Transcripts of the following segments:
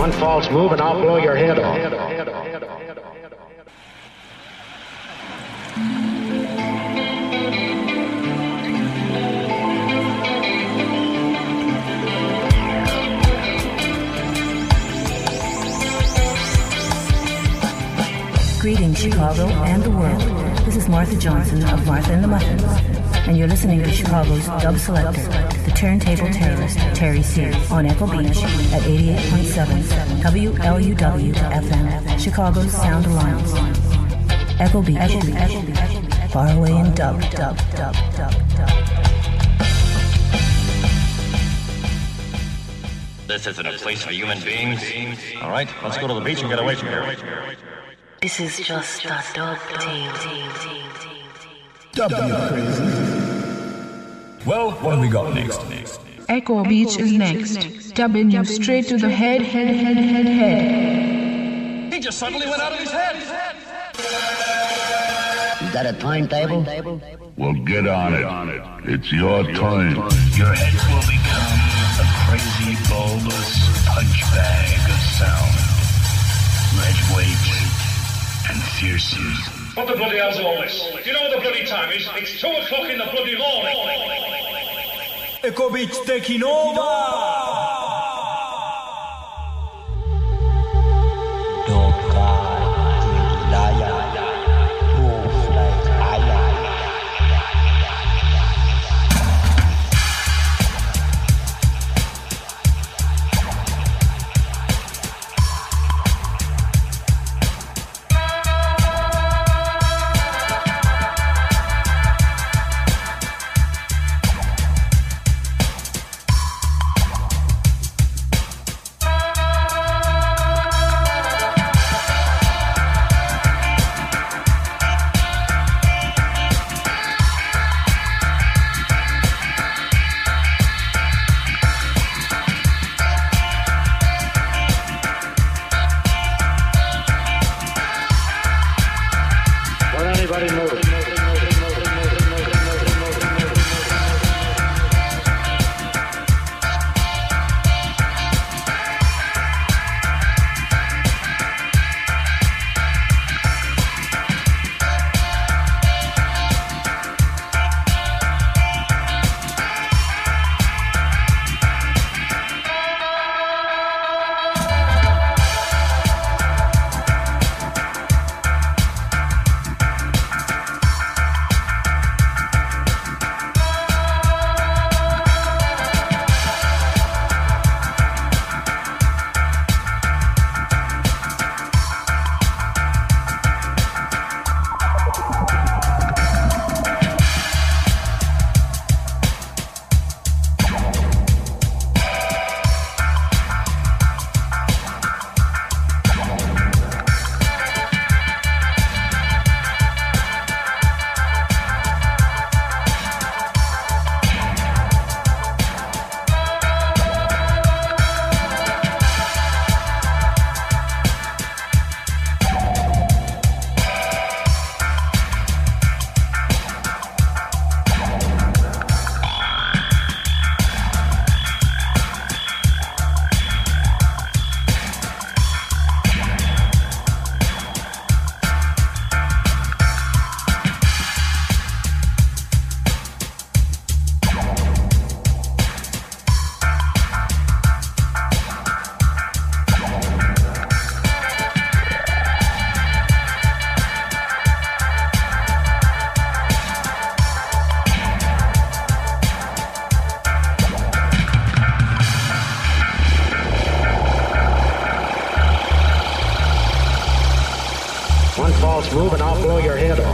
One false move and I'll blow your head off. Greetings, Chicago and the world. This is Martha Johnson of Martha and the Muffins, and you're listening to Chicago's dub selector, the turntable terrorist, Terry C., on Echo Beach at 88.7 WLUW-FM, Chicago's Sound Alliance. Echo Beach, far away in dub. This isn't a place for human beings. All right, let's go to the beach and get away from here. This is just a dub team. Dub you crazy. Well, what have we got next? Echo Beach is next, dubbing you straight to the head. He just suddenly went out of his head. You got a timetable? Well, get on it. It's your time. Your head will become a crazy, bulbous punch bag of sound. Red weight and fearsome. What the bloody hell's all this? Do you know what the bloody time is? It's 2 o'clock in the bloody morning. Echo Beach taking over! Move and I'll blow your head off.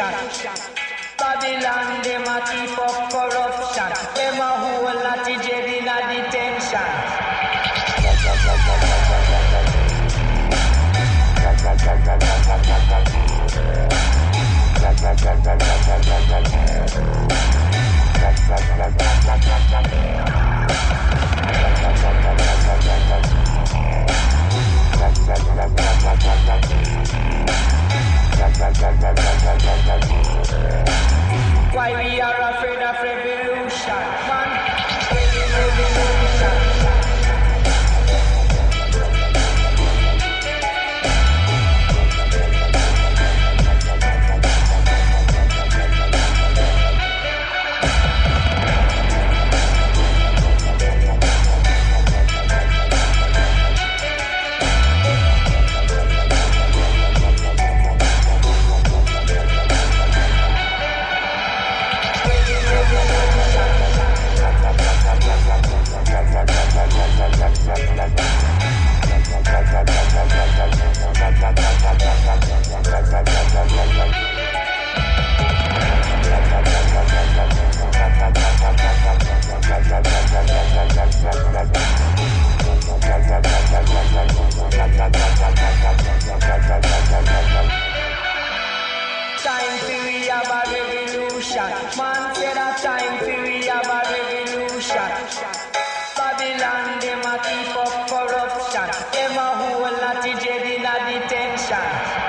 Babylon, them a keep up corruption. Them a whole lot of jail in a detention. Why we are afraid of revolution, man? Revolution. Time for we have a revolution. Man said that time for we have a revolution. Babylon, them a keep up corruption. Them a whole lot of jail in a detention.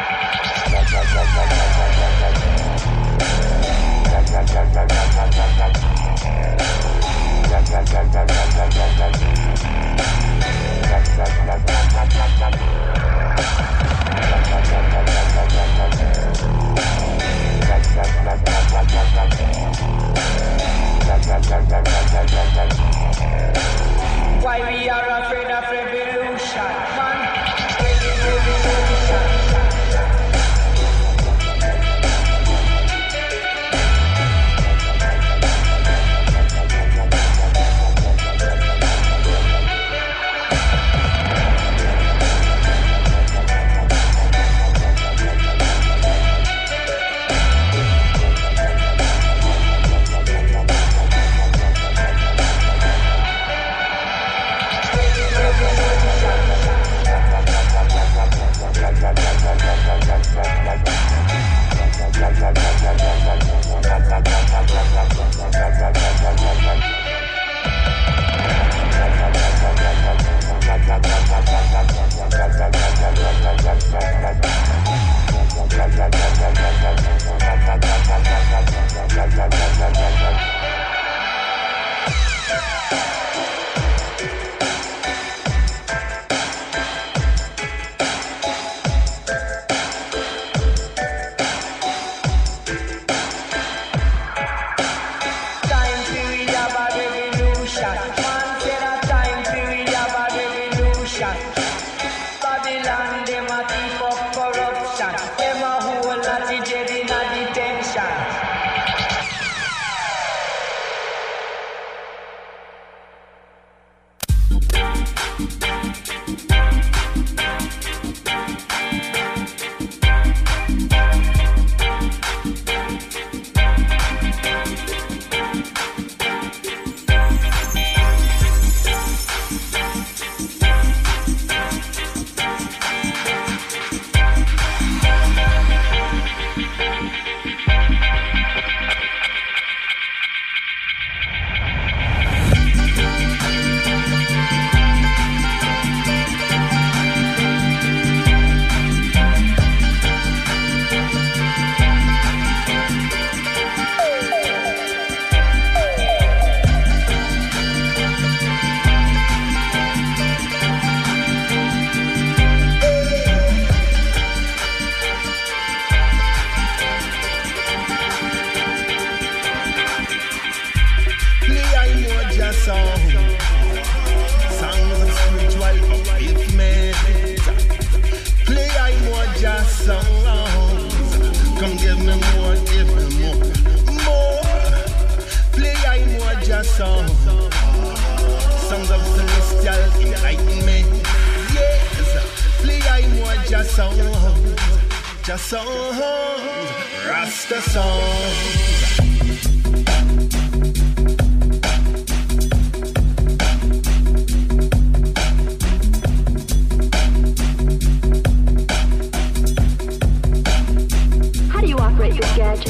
Why we are afraid of revolution, man? Revolution. Babylon, them a keep up corruption. Them a whole lot of jail in a detention. just songs, Rasta songs. How do you operate your gadget?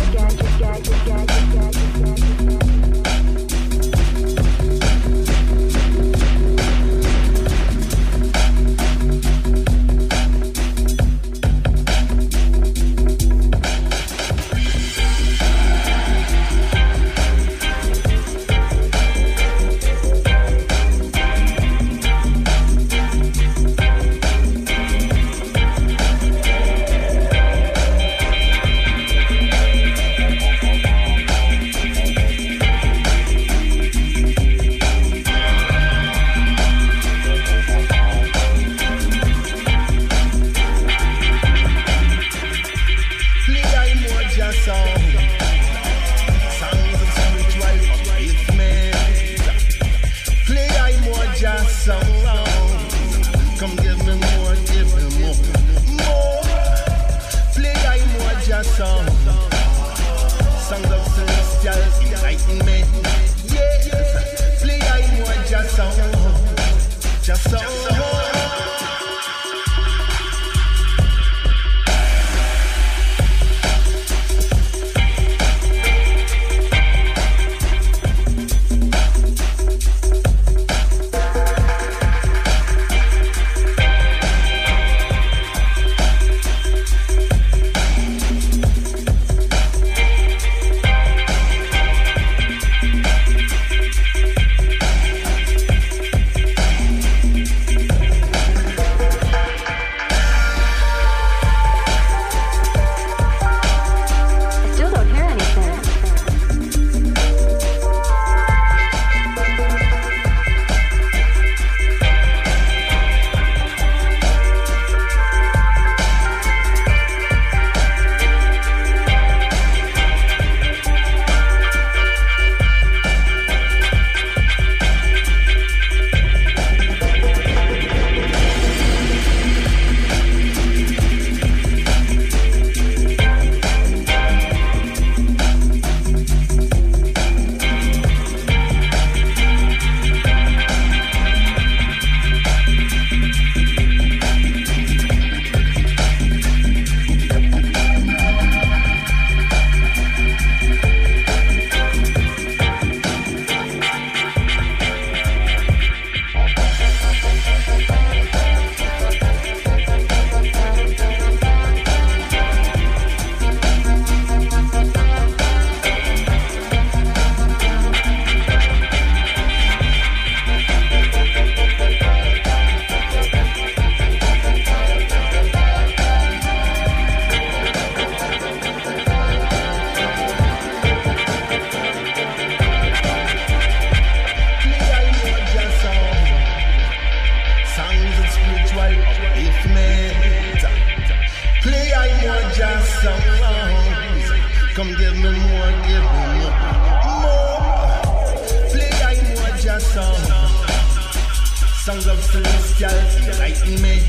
Songs of celestial enlightenment.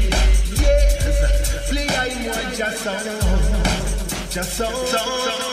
Yes, play I more just songs, just songs.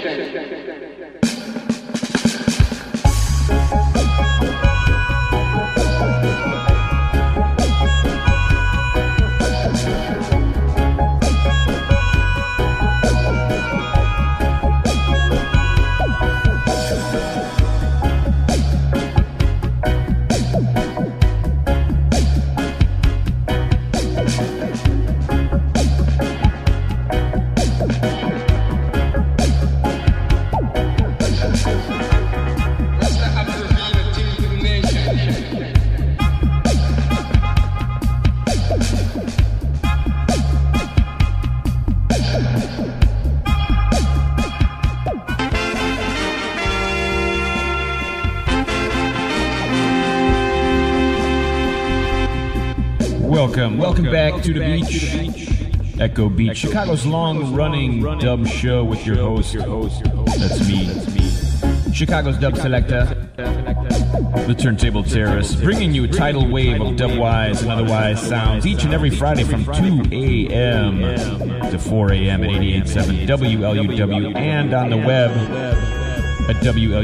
Welcome back to the beach. Echo Beach, Chicago's long-running dub show with your host. That's me, Chicago's dub selector, the Turntable Terrorist, bringing you a tidal wave of dubwise and otherwise sounds each and every Friday from 2 a.m. to 4 a.m. at 88.7 WLUW and on the web at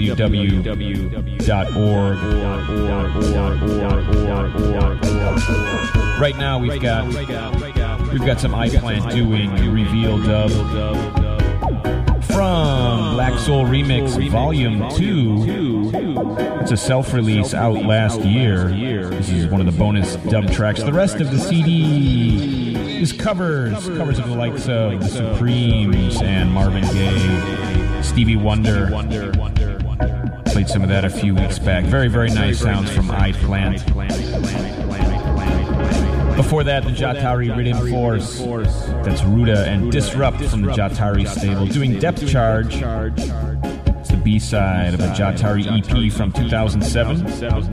wluw.org. Right now we've got some iPlant doing Reveal dub from Black Soul Remix Volume 2. It's a self-release out last year. This is one of the bonus dub tracks. The rest of the CD is covers of the likes of the Supremes and Marvin Gaye, Stevie Wonder. Played some of that a few weeks back. Very, very nice sounds from iPlant. Before that, the Jatari Rhythm Force. That's Ruda and Disrupt from the Jatari stable. Doing Depth Charge. It's the B-side of a Jatari EP from 2007.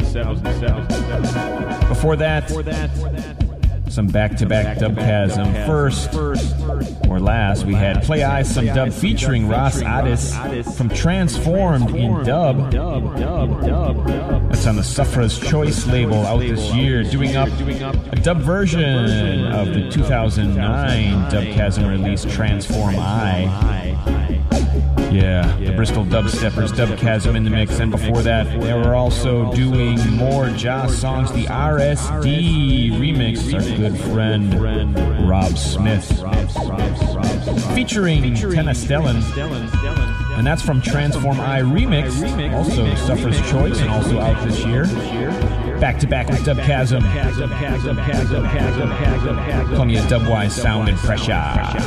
Before that, some back-to-back Dubcasm. First, or last, we had Play Eyes Some Dub featuring Ross Addis from Transformed in Dub. That's on the Sufra's Choice label out this year, doing up a dub version of the 2009 Dubcasm release Transform I. Yeah, the Bristol Dubsteppers, Dubcasm in the mix. And before that, they were also doing more Joss songs. The RSD remix, our good friend Rob Smith, featuring Tenna Stellan. And that's from Transform I Remix, also Suffer's Choice, and also out this year. Back to back with Dubcasm. Plenty of dubwise sound and pressure.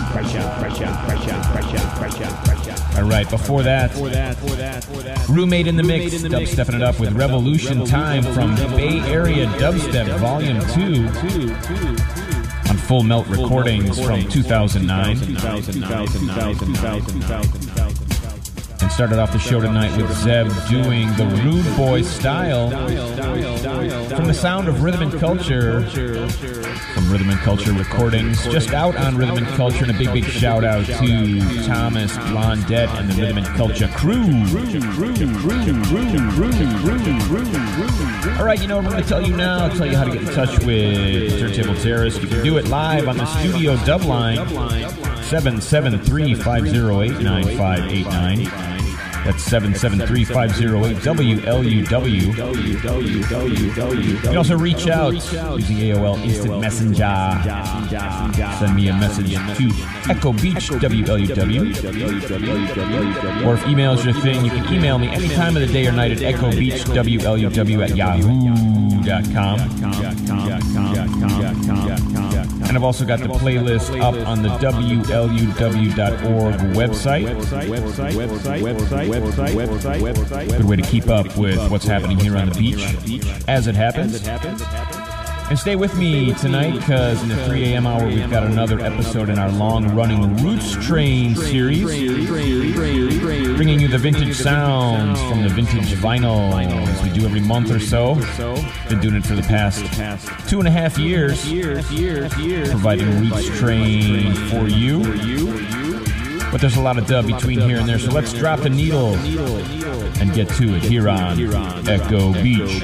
Alright, before that, Roommate in the mix, dubstepping it up with Revolution Time from Bay Area Dubstep Volume 2 on Full Melt Recordings from 2009. And started off the show tonight with Zeb doing the Rude Boy style from the sound of Rhythm and Culture, from Rhythm and Culture Recordings, just out on Rhythm and Culture, and a big shout out to Thomas Blondette and the Rhythm and Culture crew. Alright, you know what I'm going to tell you now? I'll tell you how to get in touch with the Turntable Terrorist. You can do it live on the studio dub line, 773-508-9589. That's 773-508-WLUW. You can also reach out using AOL Instant Messenger. Send me a message to Echo Beach WLUW. Or if email is your thing, you can email me any time of the day or night at echobeachwlw@yahoo.com. And I've also got the playlist up on the WLUW.org website. Good way to keep up with what's happening here on the beach as it happens. And stay with me tonight, because in the 3 a.m. hour we've got another episode in our long-running Roots Train series, bringing you the vintage sounds from the vintage vinyl, as we do every month or so. Been doing it for the past 2.5 years, providing Roots Train for you. But there's a lot of dub between here and there, so let's drop the needle and get to it here on Echo Beach.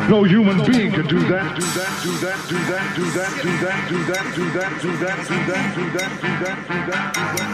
No human being can do that. Do that. Do that. Do that. Do that. Do that. Do that. Do that. Do that. Do that. Do that. Do that. Do that.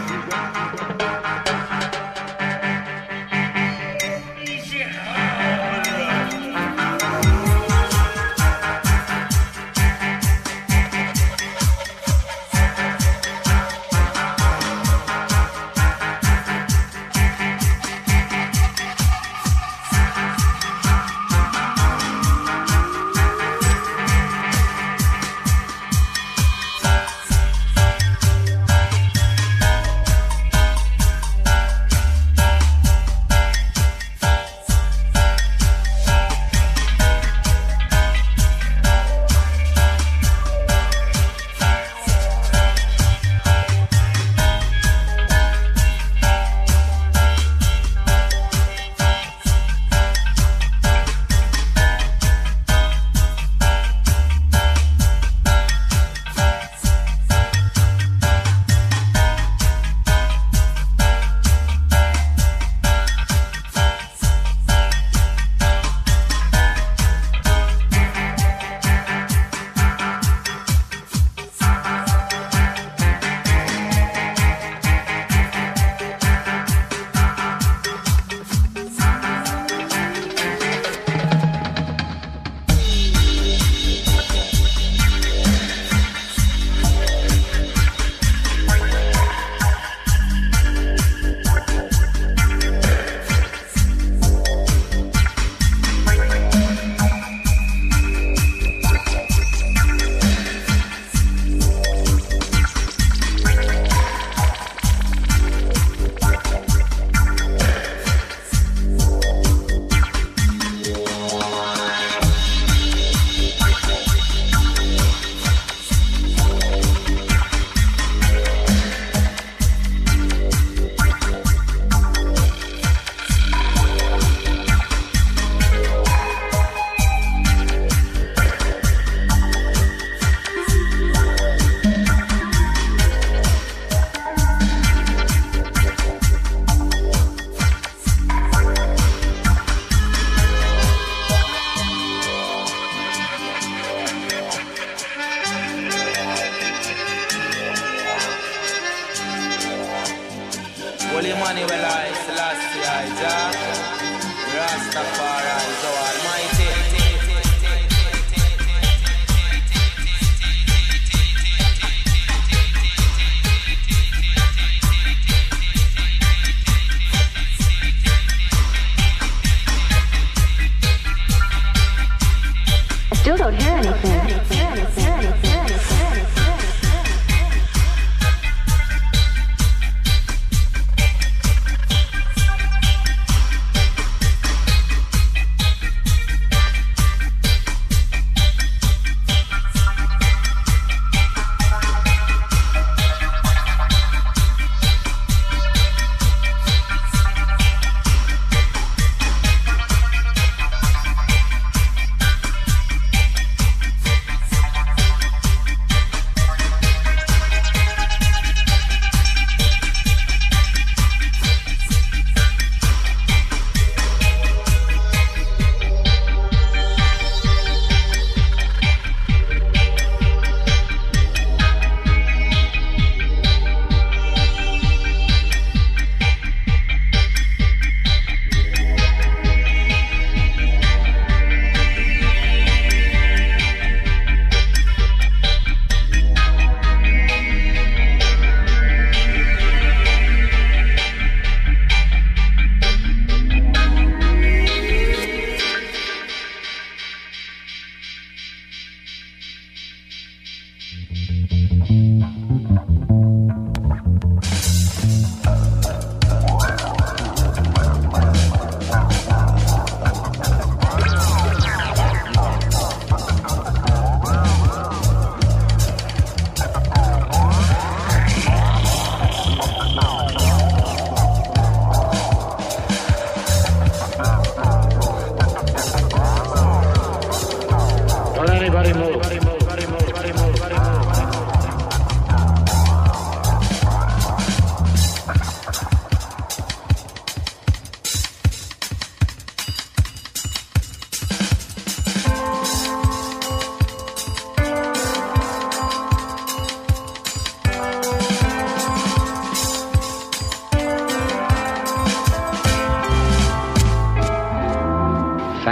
Still don't hear anything.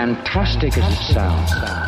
fantastic as it sounds.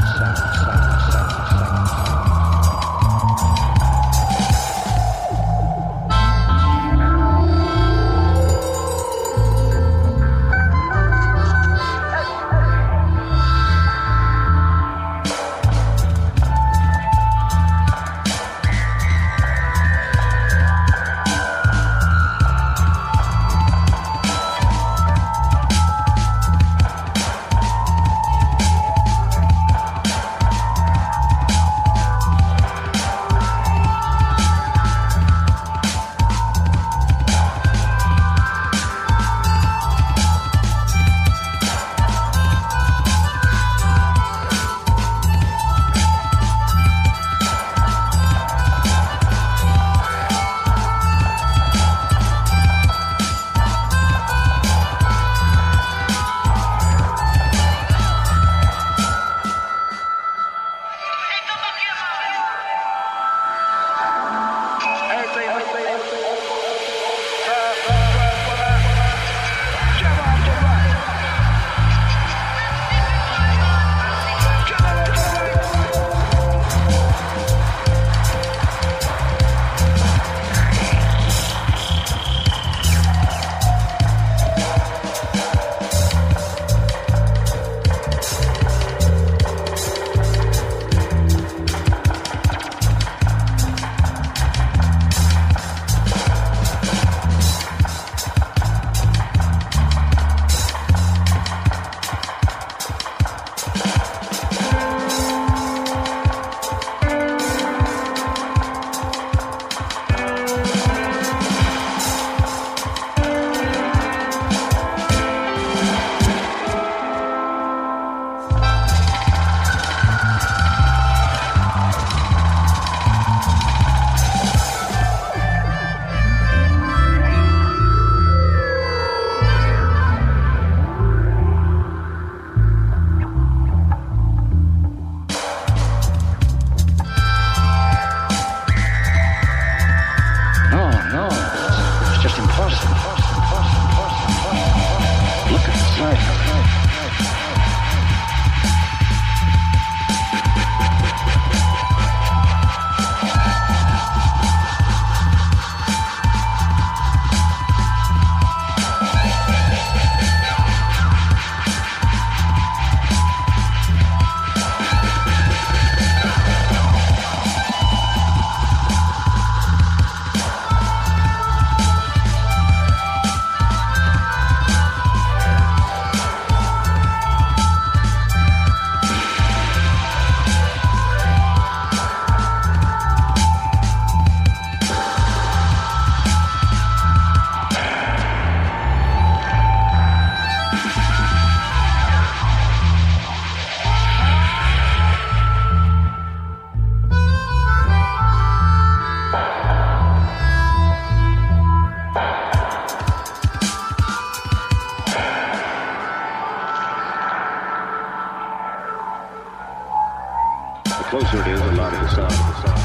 closer it is, the louder the sound.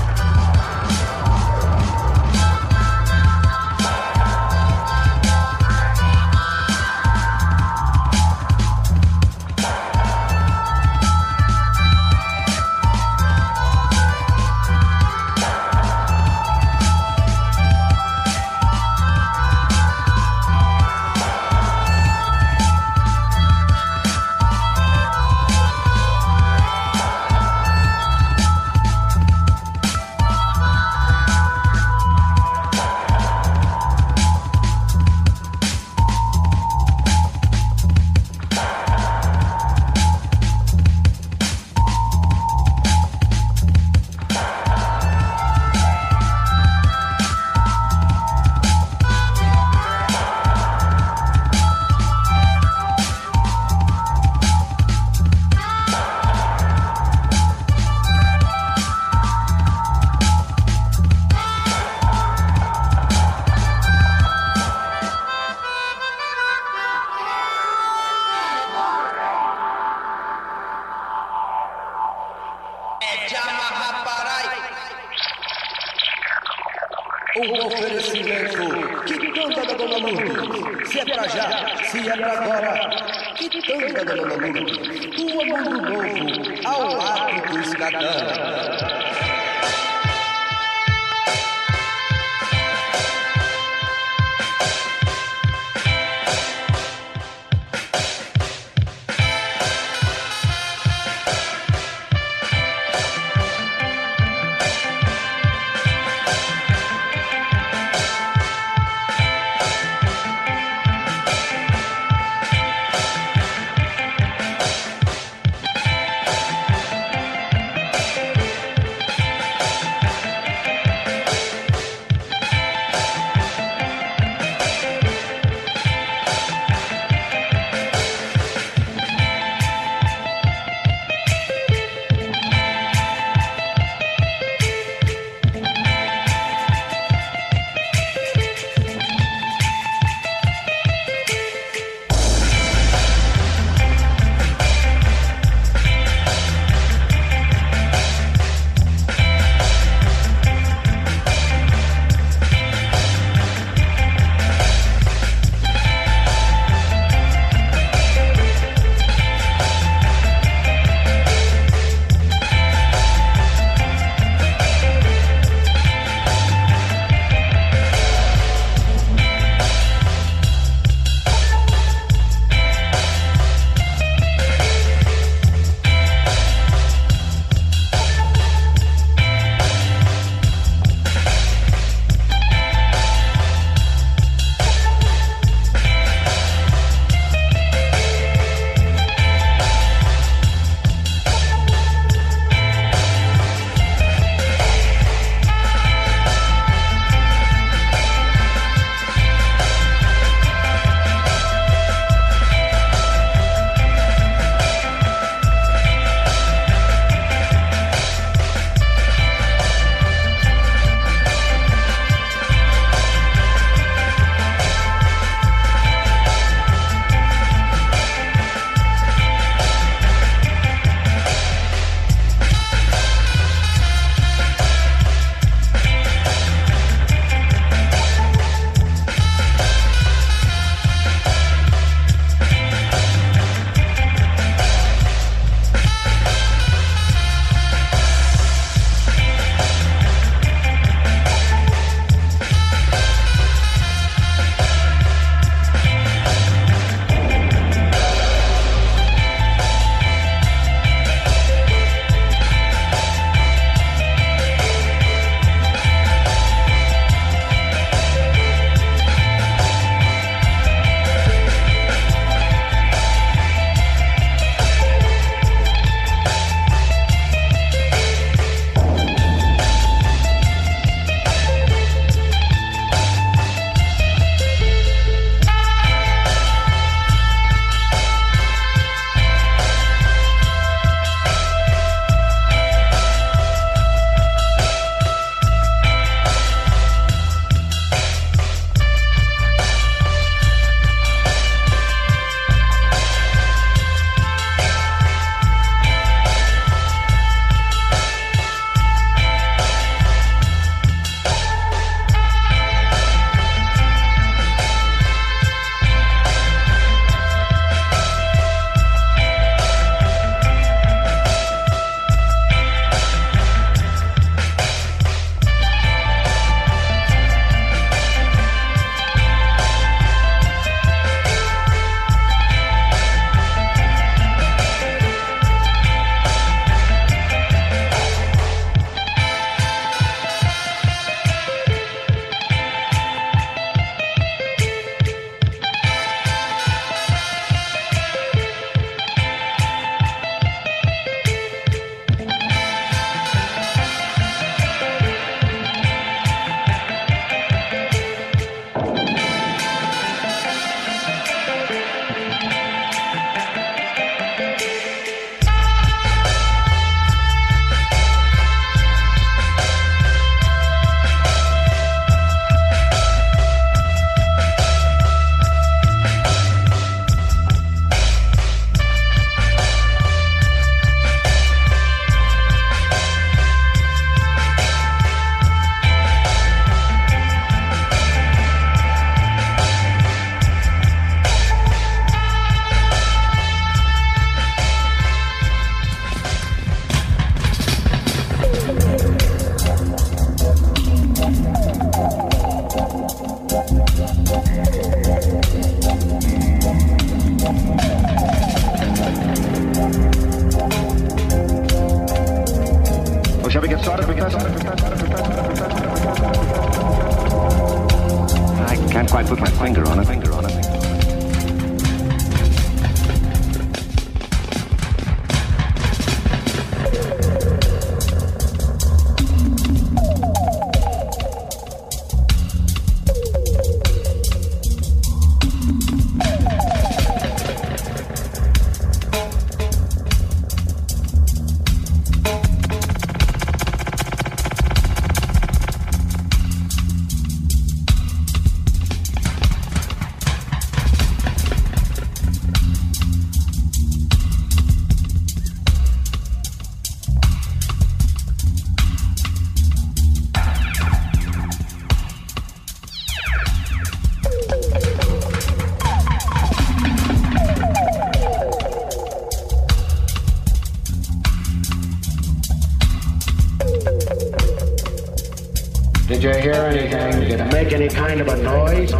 Um oferecimento que canta da Dona Lourdes. Se é pra já, se é pra agora. quitanda da loucura, tua mundo novo, ao lado do cidadão. quite put my finger on it. Did you hear anything? Did it make any kind of a noise?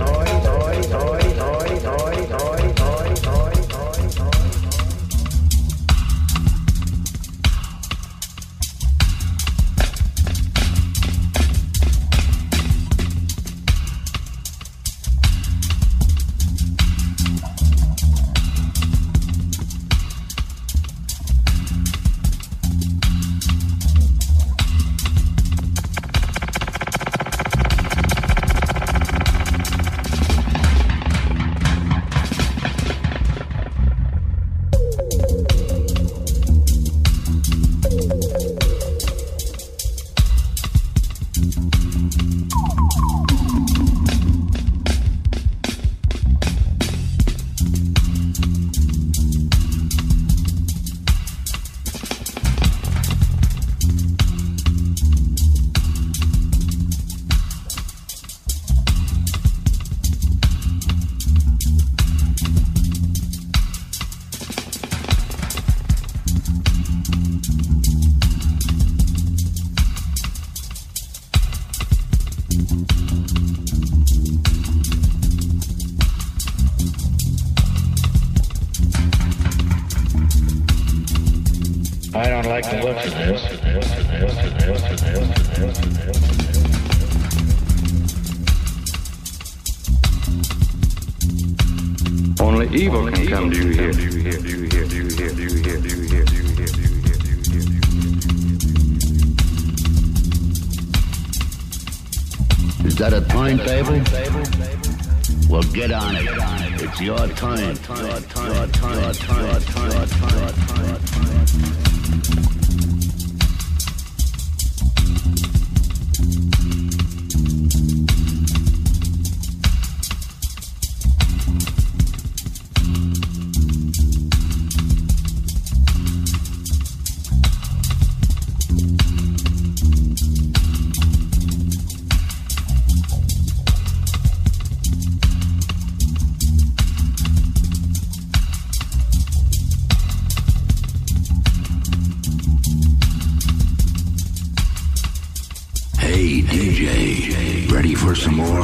I don't like the looks of this. Only evil can come to you here. Is that a timetable? Well, get on it. It's your time. Hey DJ, ready for some more?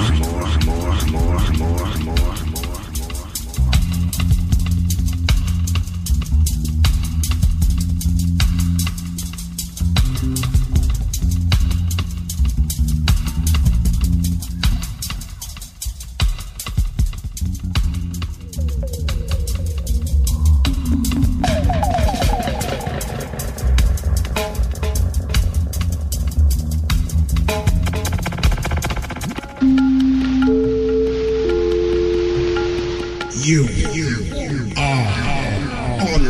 You are under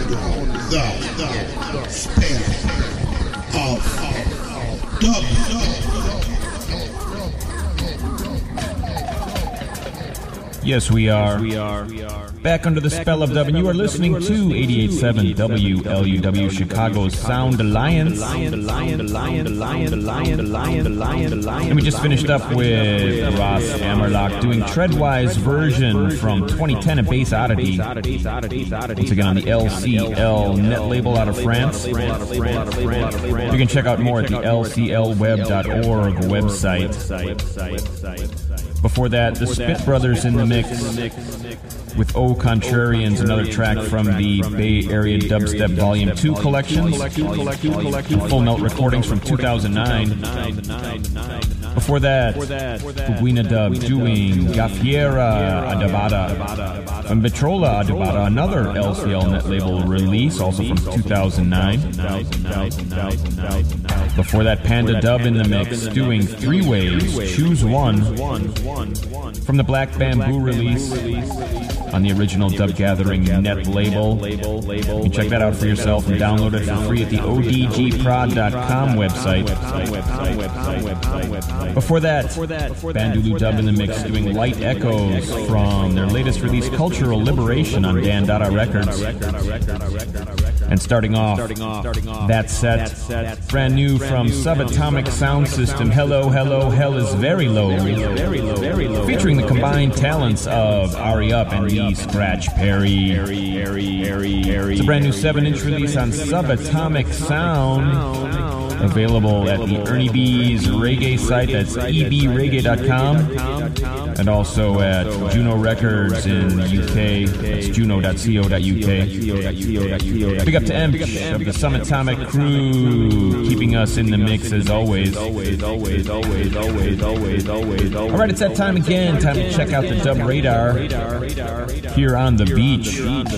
the spell of dub. Yes, we are. Back under the spell of dub, and you are listening to 88.7 WLUW, Chicago's Sound Alliance. And we just finished up with Ross Hammerlock doing Treadwise version from 2010, a Bass Oddity. Once again on the LCL net label out of France. You can check out more at the lclweb.org website. Before that, the Spit Brothers in the mix with O Contrarians, another track from the Bay Area Dubstep Volume 2 collections. Full Melt recordings from 2009. Before that, Buguina Dub doing Gafiera Adabada from Vitrola Adabada, another LCL Net Label release, also from 2009. Before that, Panda Dub in the mix doing Three Ways, Choose One from the Black Bamboo release on the original Dub Gathering Net label. You can check that out for yourself and download it for free at the odgprod.com website. Before that, Bandulu Dub in the mix doing Light Echoes from their latest release, Cultural Liberation, on Dandara Records. And starting off that set, brand new from Subatomic Sound System, Hello, Hello, Hell is Very Low, featuring the combined talents of Ari Up and Lee Scratch Perry. It's a brand new 7-inch release on Subatomic Sound, available at the Ernie B's reggae site, that's ebreggae.com, and also at Juno Records in the UK, that's juno.co.uk. Big up to Emch of the Subatomic crew, keeping us in the mix as always. Alright, it's that time again, time to check out the Dub Radar here on the beach.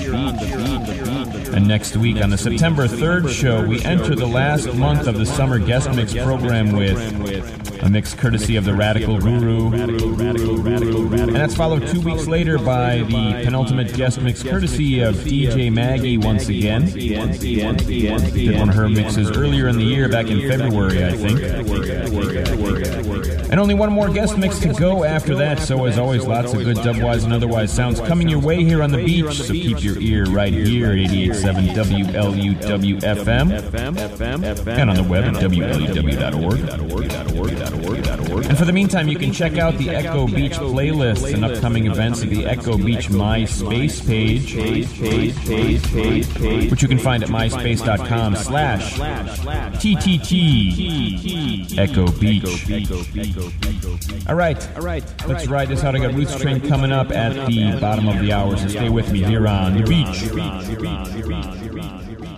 And next week on the September 3rd show, we enter the last month of the summer guest mix program with a mix courtesy of the Radical Guru. And that's followed 2 weeks later by the penultimate guest mix courtesy of DJ Maggie once again. Did one of her mixes earlier in the year, back in February, I think. And only one more guest mix to go after that, so as always, lots of good dubwise and otherwise sounds coming your way here on the beach, so keep your ear right here at 88.7 WLUW-FM and on the web at wluw.org. And for the meantime, you can check out the Echo Beach playlists and upcoming events at the Echo Beach MySpace page, which you can find at myspace.com/TTT Echo Beach. All right, let's ride this out. I got Roots Train coming up at the bottom of the hour, so stay with me here on the beach.